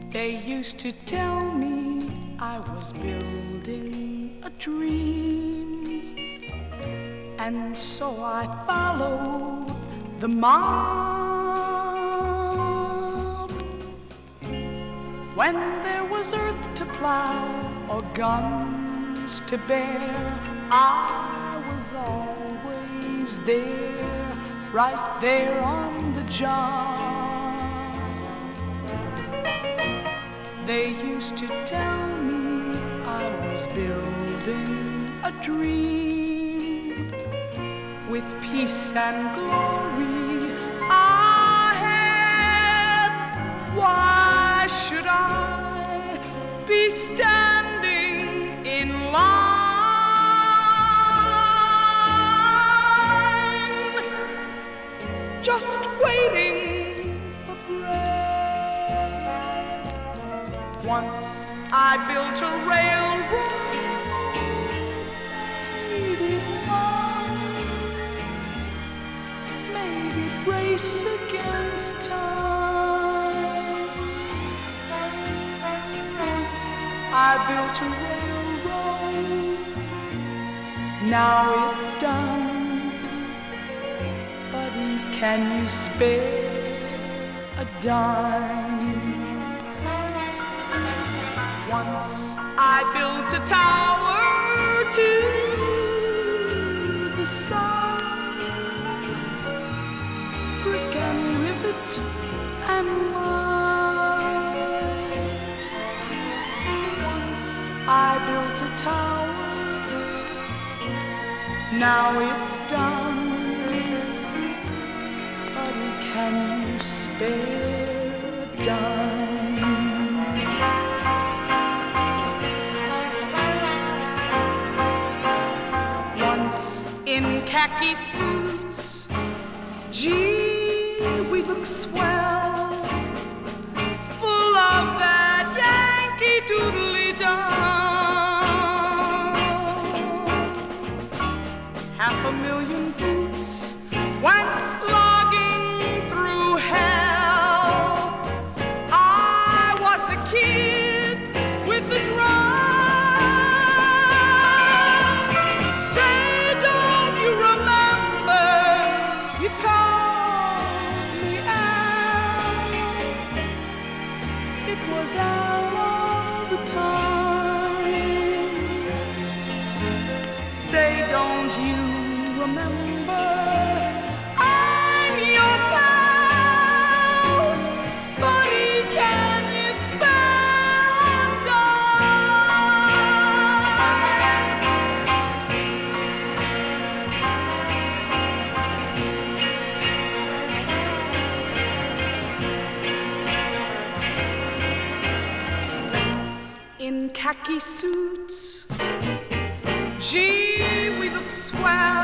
They used to tell me I was building a dream, and so I followed the mob. When there was earth to plow or guns to bear, I was always there, right there on the job. They used to tell me I was building a dream with peace and glory ahead. Why should I be standing in line, just waiting for bread? Once I built a railroad, made it race against time. Once I built a railroad, now it's done. Buddy, can you spare a dime? Once I built a tower to the sun, brick and rivet and lime. Once I built a tower, now it's done. Buddy, can you spare a dime? In khaki suits, gee, we look swell, full of that Yankee doodly-dum. 500,000 boots went slogging through hell. I was a kid with the drum. Was Al all the time. Say, don't you remember? I'm your pal, buddy, can you spell in khaki suits, gee, we look swell.